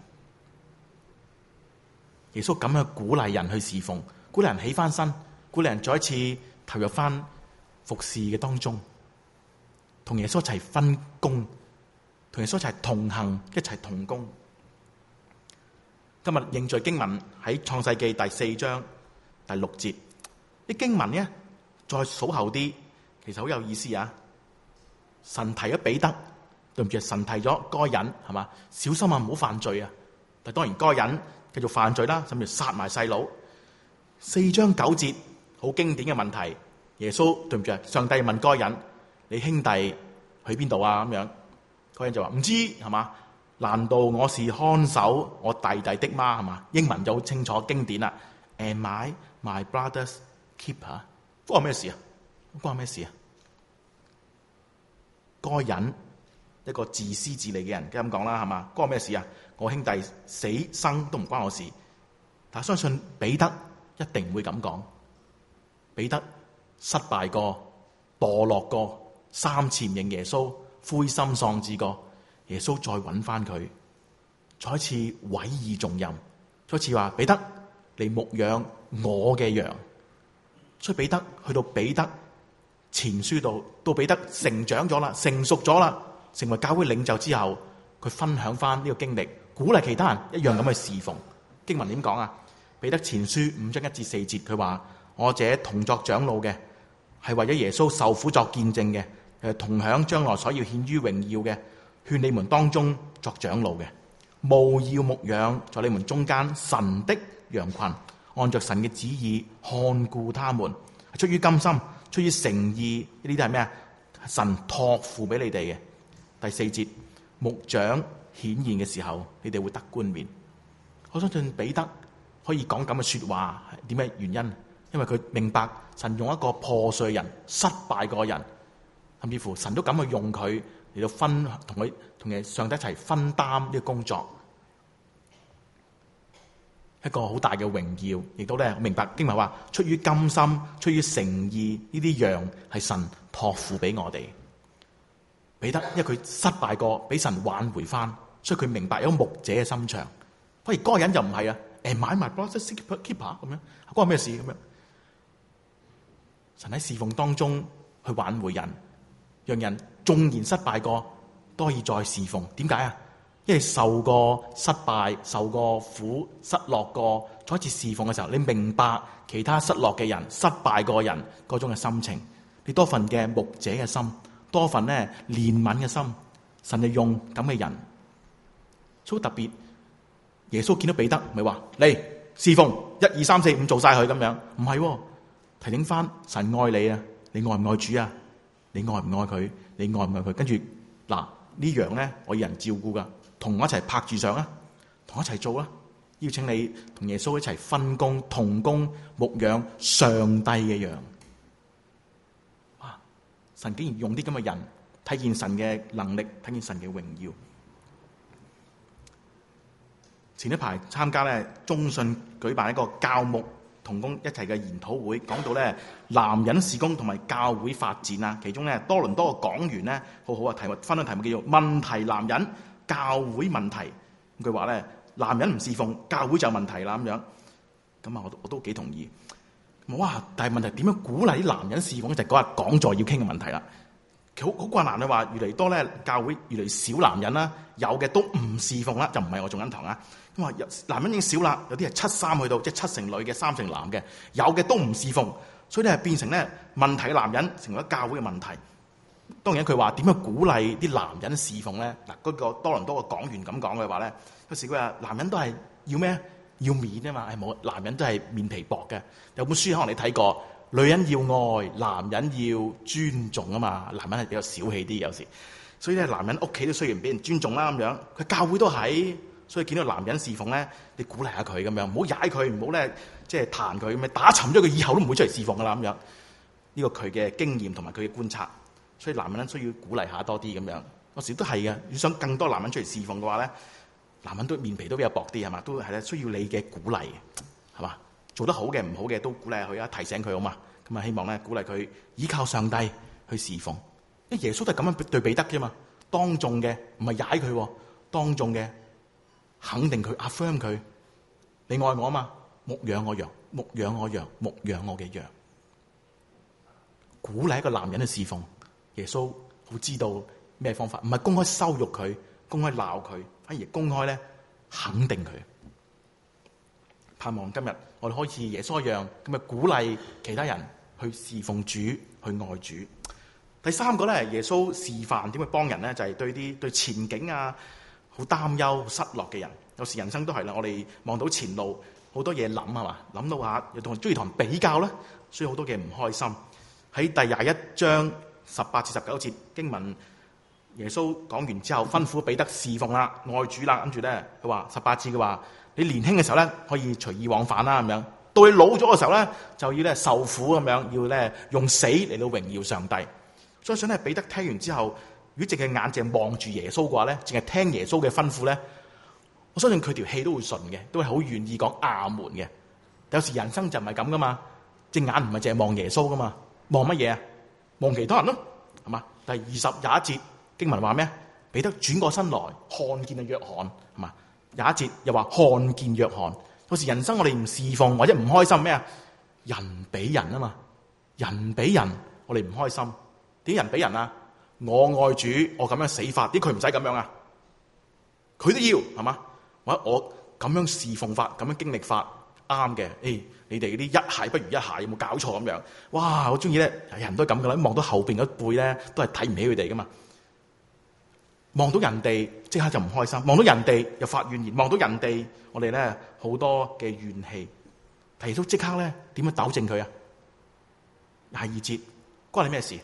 耶穌咁樣鼓勵人去侍奉，鼓勵人起翻身，鼓勵人再一次投入翻服侍嘅當中，同耶穌一齊分工，同耶穌一齊同行，一齊同工。今日認罪經文喺創世記第4章第6節，啲經文咧再數後啲，其實好有意思啊！神提咗彼得，對唔住，神提咗該隱，係嘛？小心啊，唔好犯罪啊！但當然該隱繼續犯罪啦，甚至殺埋細佬。4章9節好經典嘅問題，耶穌對唔住，上帝問該隱：你兄弟去邊度啊？咁樣，該隱就話唔知，係嘛？難道我是看守我弟弟的嗎？係嘛？英文就好清楚經典啦。Am I my brother's keeper？ 關我咩事啊？關我咩事啊？該隱一個自私自利嘅人，咁講啦，係嘛？關我咩事啊？我兄弟死生都唔關我事。但係相信彼得一定唔會咁講。彼得失敗過、墮落過，3次唔認耶穌，灰心喪志過。耶穌再揾翻佢，再一次委以重任，再一次話彼得嚟牧養我嘅羊。所以彼得去到彼得前書度，到彼得成長咗啦，成熟咗啦，成為教會領袖之後，佢分享翻呢個經歷，鼓勵其他人一樣咁去侍奉。經文點講啊？彼得前書5章1至4節，佢話：我這同作長老嘅，係為咗耶穌受苦作見證嘅，同享將來所要獻於榮耀嘅，勸你們當中作長老嘅，務要牧養在你們中間神的羊群，按着神嘅旨意看顧他們，出於甘心，出於誠意，呢啲係咩啊？神託付俾你哋嘅。第4節，牧長顯現嘅時候，你哋會得冠冕。 我相信彼得可以講咁嘅說話，點解原因？因為佢明白神用一個破碎人、失敗個人，甚至乎神都咁去用佢嚟到同上帝一齊分擔呢個工作，一個好大嘅榮耀。亦都咧明白經文話，出於甘心、出於誠意，呢啲羊係神託付俾我哋。彼得因為佢失敗過，俾神挽回翻，所以佢明白有牧者嘅心腸。反而嗰個人就唔係啊，Am I my brother's keeper 咁樣，關我咩事咁樣？神喺侍奉當中去挽回人，讓人縱然失敗過都可以再侍奉。點解啊？因為受過失敗、受過苦、失落過，再一次侍奉嘅時候，你明白其他失落嘅人、失敗過人嗰種嘅心情，你多份嘅牧者嘅心，多份咧憐憫嘅心，神就用咁嘅人。所以特別，耶穌見到彼得，咪話嚟侍奉，1、2、3、4、5做晒佢咁樣，唔係。提醒翻神愛你啊，你愛唔愛主啊？你愛唔愛佢？你愛唔愛佢？跟住嗱，呢羊咧，我有人照顧噶，同我一齊拍住上啊，同我一齊做啊！邀請你同耶穌一齊分工同工牧養上帝嘅羊。哇！神竟然用啲咁嘅人，睇見神嘅能力，睇見神嘅榮耀。前一排參加咧中信舉辦一個教牧同工一齊嘅研討會，講到咧男人事工同埋教會發展啊。其中咧多倫多嘅講員咧好好啊，分享題目叫做問題男人教會問題。佢話咧男人唔侍奉，教會就有問題啦咁樣。咁啊，我都幾同意。哇！但係問題點樣鼓勵啲男人侍奉咧？就係嗰日講座要傾嘅問題啦。好困難啊！話越嚟越多咧，教會越嚟越少男人啦，有嘅都唔侍奉啦，就唔係我做緊堂啊。咁話男人已經少啦，有啲係7-3去到，即係7成女嘅3成男嘅，有嘅都唔侍奉，所以咧變成咧問題嘅男人成為咗教會嘅問題。當然佢話點樣鼓勵啲男人侍奉咧？嗱，嗰個多倫多嘅講員咁講嘅話咧，有時佢話男人都係要咩？要面啊嘛，係冇男人都係面皮薄嘅。有本書可能你睇過。女人要愛，男人要尊重啊嘛。男人係比較小氣啲有時，所以咧男人屋企都需要俾人尊重啦咁樣。佢教會都係，所以見到男人侍奉咧，你鼓勵下佢咁樣，唔好踩佢，唔好咧即係彈佢咁樣，打沉咗佢以後都唔會出嚟侍奉噶啦咁樣。呢個佢嘅經驗同埋佢嘅觀察，所以男人需要鼓勵下多啲咁樣。有時都係嘅，如果想更多男人出嚟侍奉嘅話咧，男人都面皮都比較薄啲係嘛，都係咧需要你嘅鼓勵係嘛。做得好嘅、唔好嘅都鼓勵佢啊，提醒佢好嘛。咁啊，希望咧鼓勵佢依靠上帝去侍奉。因為耶穌都係咁樣對彼得啫嘛，當眾嘅唔係踩佢，當眾嘅肯定佢 affirm 佢，你愛我啊嘛，牧養我羊，牧養我羊，牧養我嘅羊。鼓勵一個男人去侍奉，耶穌好知道咩方法，唔係公開羞辱佢，公開鬧佢，反而公開咧肯定佢。盼望今日我哋開始耶穌一樣咁啊，鼓勵其他人去侍奉主，去愛主。第三個咧，耶穌示範點去幫人咧，就係對前景啊好擔憂、失落嘅人。有時人生都係啦，我哋望到前路好多嘢諗係嘛，諗到下又中意同人比較啦，所以好多嘢唔開心。喺第21章18至19節經文，耶穌講完之後，吩咐彼得侍奉啦、愛主啦，跟住咧佢話18節嘅話。你年輕嘅時候咧，可以隨意往返啦，咁樣；到你老咗嘅時候咧，就要咧受苦咁樣，要咧用死嚟到榮耀上帝。所以想咧，彼得聽完之後，如果淨係眼淨望住耶穌嘅話咧，淨係聽耶穌嘅吩咐咧，我相信佢條氣都會順嘅，都係好願意講阿門嘅。有時人生就唔係咁噶嘛，隻眼唔係淨係望耶穌噶嘛，望乜嘢啊？望其他人咯，係嘛？第21節經文話咩？彼得轉過身來，看見啊約翰，係嘛？有一節又話看見約翰。有時人生我哋唔侍奉或者唔開心咩啊？人比人啊嘛，人比人我哋唔開心。點人比人啊？我愛主，我咁樣死法，啲佢唔使咁樣啊，佢都要係嘛？或者我咁樣侍奉法，咁樣經歷法啱嘅。你哋嗰啲一蟹不如一蟹，有冇搞錯咁樣？哇！我中意咧，人都係咁噶啦，望到後邊嗰輩咧，都係睇唔起佢哋噶嘛。望到人哋即刻就唔開心，望到人哋又發怨言，望到人哋我哋咧好多嘅怨氣，提出即刻咧點樣糾正佢啊？22節關你咩事？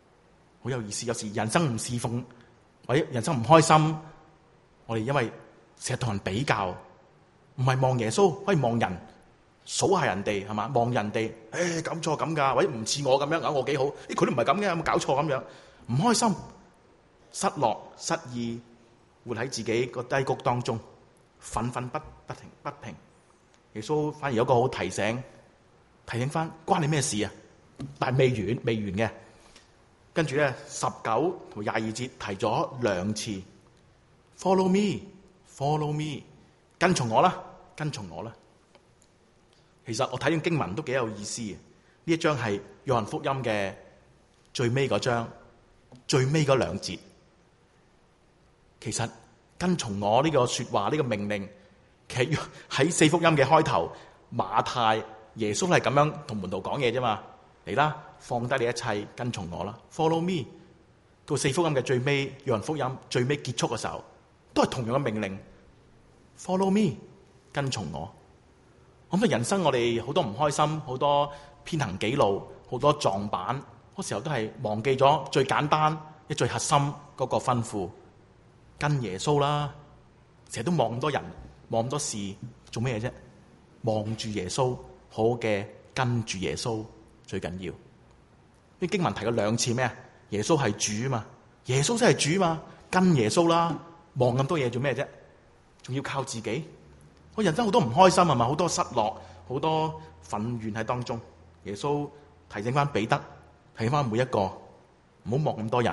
好有意思，有時人生唔侍奉或者人生唔開心，我哋因為成日同人比較，唔係望耶穌，可以望人，數下人哋係嘛，望人哋，咁錯咁㗎，或者唔似我咁樣啊，我幾好，佢都唔係咁嘅，有冇搞錯咁樣？唔開心、失落、失意，活喺自己個低谷當中，憤憤不平。耶穌反而有個好提醒翻，關你咩事啊？但係未完嘅。跟住咧19同22節提咗2次 ，Follow me，Follow me， 跟從我啦，跟從我啦。其實我睇完經文都幾有意思嘅。呢一章係約翰福音嘅最尾嗰章，最尾嗰2節。其實跟從我呢個說話，呢個命令，其實喺4福音嘅開頭，馬太耶穌係咁樣同門徒講嘢啫嘛。嚟啦，放低你一切，跟從我啦 ，Follow me。到4福音嘅最尾，約翰福音最尾結束嘅時候，都係同樣嘅命令 ，Follow me， 跟從我。咁啊，人生我哋好多唔開心，好多偏行己路，好多撞板，嗰時候都係忘記咗最簡單、最核心嗰個吩咐，跟耶穌啦。成日都望咁多人，望咁多事，做咩嘢啫？望住耶穌，好嘅跟住耶穌。最緊要呢經文提過2次咩啊？耶穌係主啊嘛，耶穌真係主啊嘛，跟耶穌啦。望咁多嘢做咩啫？仲要靠自己。我人生好多唔開心係嘛，好多失落，好多憤怨喺當中。耶穌提醒翻彼得，提醒翻每一個，唔好望咁多人，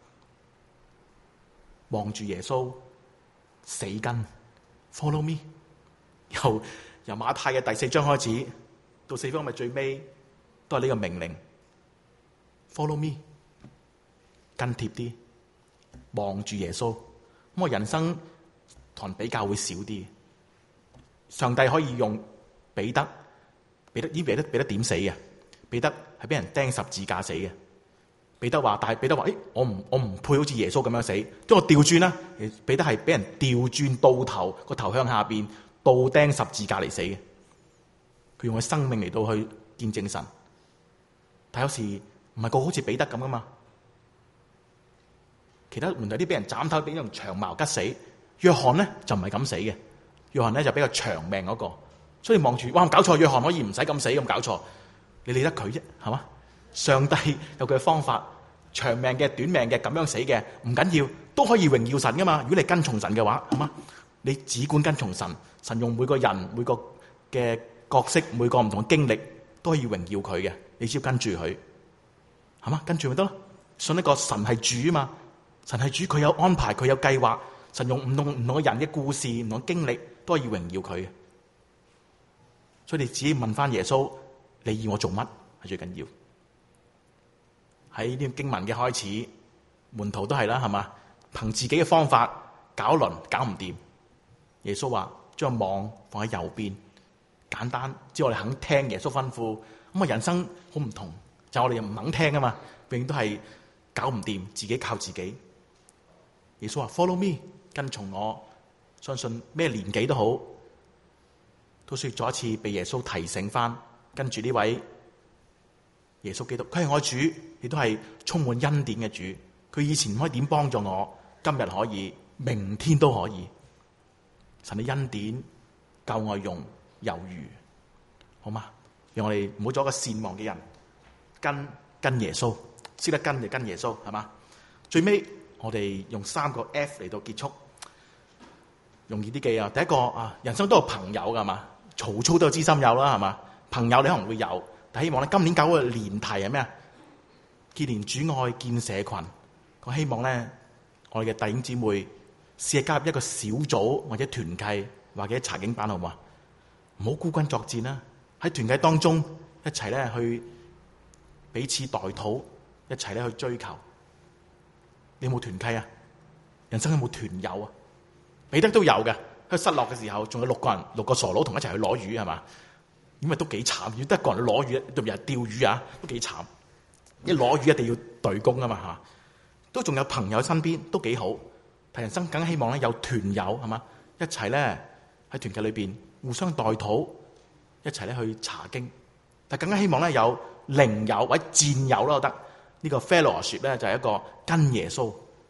望住耶穌死跟 ，Follow me。由馬太嘅第4章開始到4福音咪最尾。都係呢個命令 ，Follow me， 跟貼啲，望住耶穌。咁我人生同人比較會少啲。上帝可以用彼得點死嘅？彼得係俾人釘十字架死嘅。彼得話，我唔配好似耶穌咁樣死，將我調轉啦。彼得係俾人調轉倒頭，個頭向下邊，倒釘十字架嚟死嘅。佢用佢生命嚟到去見證神。但有時唔係個好似彼得咁噶嘛，其他門徒啲俾人斬頭，俾人用長矛吉死。約翰咧就唔係咁死嘅，約翰咧就比較長命嗰個。所以望住，哇，搞錯，約翰可以唔使咁死咁搞錯，你理得佢啫，係嘛？上帝有佢嘅方法，長命嘅、短命嘅，咁樣死嘅唔緊要，都可以榮耀神噶嘛。如果你跟從神嘅話，係嘛？你只管跟從神，神用每個人每個嘅角色，每個唔同嘅經歷，都可以榮耀佢嘅。你只要跟住佢，係嘛？跟住咪得咯。信一個神係主啊嘛，神係主，佢有安排，佢有計劃。神用唔同嘅人嘅故事、唔同嘅經歷，都可以榮耀佢嘅。所以你只要問翻耶穌，你要我做乜係最緊要。喺呢段經文嘅開始，門徒都係啦，係嘛？憑自己嘅方法搞輪搞唔掂。耶穌話將網放喺右邊，簡單。只要我哋肯聽耶穌吩咐。咁啊，人生好唔同，就我哋又唔肯聽啊嘛，永遠都係搞唔掂，自己靠自己。耶穌話 Follow me， 跟從我，相信咩年紀都好，都需要再一次被耶穌提醒翻，跟住呢位耶穌基督，佢係我主，亦都係充滿恩典嘅主。佢以前唔可以點幫助我，今日可以，明天都可以。神嘅恩典夠我用有餘，好嗎？讓我哋唔好做一個善忘嘅人，跟耶穌，識得跟就跟耶穌，係嘛？最尾我哋用3個 F 嚟到結束，容易啲記啊！第一個啊，人生都有朋友噶，係嘛？曹操都有知心友啦，係嘛？朋友你可能會有，但希望咧今年搞個年題係咩啊？結連主愛建社群。我希望咧，我哋嘅弟兄姊妹試下加入一個小組或者團契或者查經班，好唔好啊？唔好孤軍作戰啦！喺團契當中一齊咧去彼此代禱，一齊咧去追求。你有冇團契啊？人生有冇團友啊？彼得都有嘅，喺失落嘅時候，仲有6個傻佬同一齊去攞魚，係嘛？因為都幾慘，如果得一個人去攞魚，特別係釣魚啊，都幾慘。一攞魚一定要對攻啊嘛嚇，都仲有朋友身邊都幾好。但人生梗希望咧有團友，係嘛？一齊咧喺團契裏邊互相代禱。一齊咧去查經，但更加希望咧有靈友或者戰友啦，都得呢個 fellowship 咧就係一個跟耶穌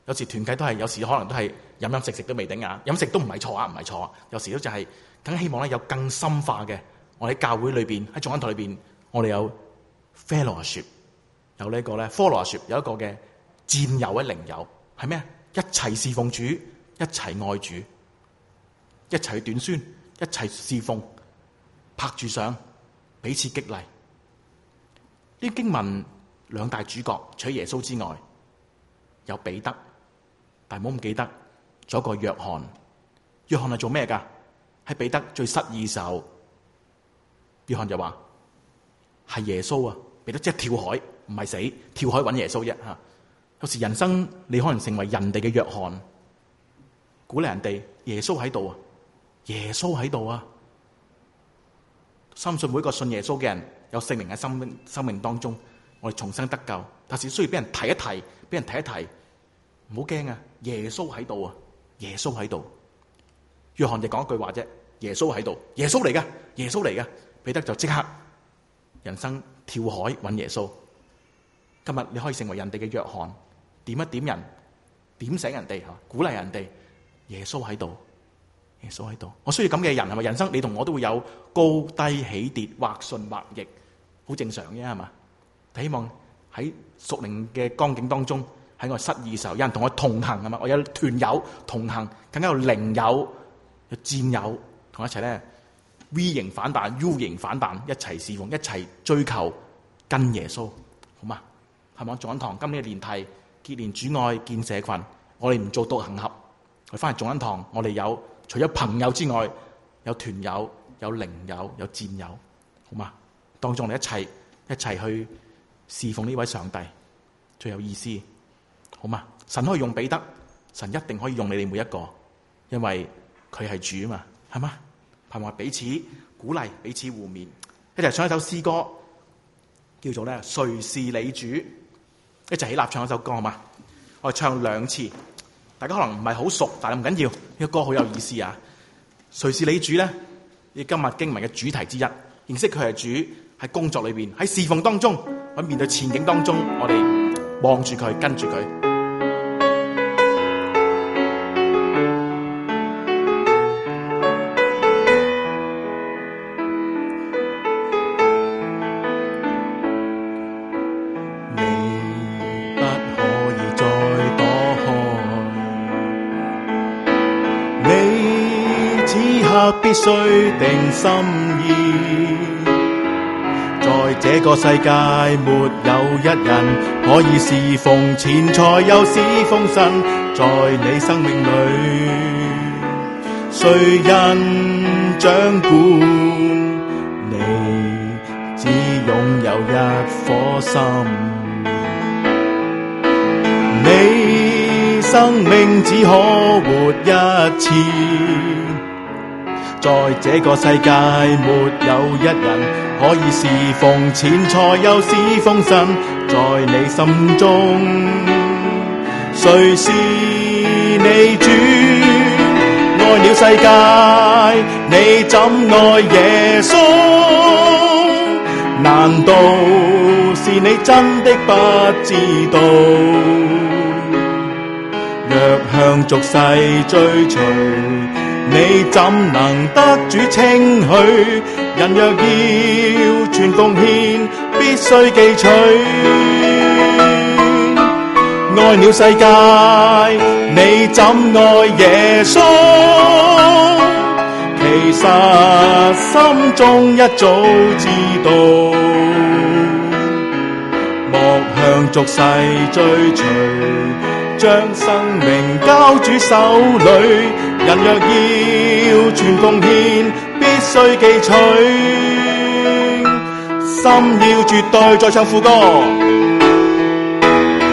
有時團契都係，有時可能都係飲飲食食都未定啊！飲食都唔係錯啊，唔係錯。有時都就係更希望咧有更深化嘅。我喺教會裏邊，喺眾恩堂裏邊，我哋有 fellowship， 有呢個咧 fellowship， 有一個嘅戰友嘅靈友，係咩？一齊侍奉主，一齊愛主，一齊去短宣，一齊侍奉，拍住上，彼此激勵。呢經文兩大主角，除咗耶穌之外，有彼得，但係唔好唔記得，仲有一個約翰。約翰係做咩噶？喺彼得最失意嘅時候，約翰就話係耶穌啊！彼得即係跳海，唔係死，跳海揾耶穌啫吓。有時人生你可能成為人哋嘅約翰，鼓勵人哋，耶穌喺度啊，耶穌喺度啊！深信每一個信耶穌嘅人有聖靈喺生命當中，我哋重生得救，但是需要俾人提一提，俾人提一提，唔好驚啊！耶穌喺度啊，耶穌喺度。約翰就講一句話啫，耶穌喺度，耶穌嚟噶，耶穌嚟噶。彼得就即刻人生跳海揾耶穌。今日你可以成為人哋嘅約翰，點一點人，點醒人哋，鼓勵人哋。耶穌喺度，耶穌喺度。我需要咁嘅人係咪？人生你同我都會有高低起跌，或順或逆，好正常嘅係嘛？但希望喺屬靈嘅光景當中，喺我失意嘅時候，有人同我同行係嘛？我有團友同行，更加有靈友、有戰友同我一齊咧。V 型反彈 U 型反彈，一齊侍奉，一齊追求跟耶穌，好嘛？係咪？眾恩堂今年嘅年題結連主愛建社群，我哋唔做獨行俠，我翻嚟眾恩堂，我哋有除咗朋友之外，有團友、有靈友、有戰友，好嘛？當中我哋一齊去侍奉呢位上帝，最有意思，好嘛？神可以用彼得，神一定可以用你哋每一個，因為佢係主啊嘛，係嘛？盼望彼此鼓勵，彼此互勉，一齊唱一首詩歌，叫做咧誰是你主，一齊起立唱一首歌好嘛？我哋唱兩次，大家可能唔係好熟，但係唔緊要，呢個歌好有意思啊！誰是你主咧？呢今日經文嘅主題之一，認識佢係主，喺工作裏邊，喺侍奉當中，喺面對前景當中，我哋望住佢，跟住佢。 必須定心意，在這個世界沒有一人可以侍奉錢財又侍奉神，在你生命裏誰人掌管？你只擁有一顆心，你生命只可活一次，在這個世界沒有一人可以侍奉錢財又侍奉神，在你心中誰是你主？愛了世界，你怎愛耶穌？難道是你真的不知道？若向俗世追隨，你怎能得主稱許？人若要全奉獻，必須記取。愛了世界，你怎愛耶穌？其實心中一早知道，莫向俗世追隨，將生命交主手裏。人若要全奉獻，必須記取。心要絕對，再唱副歌。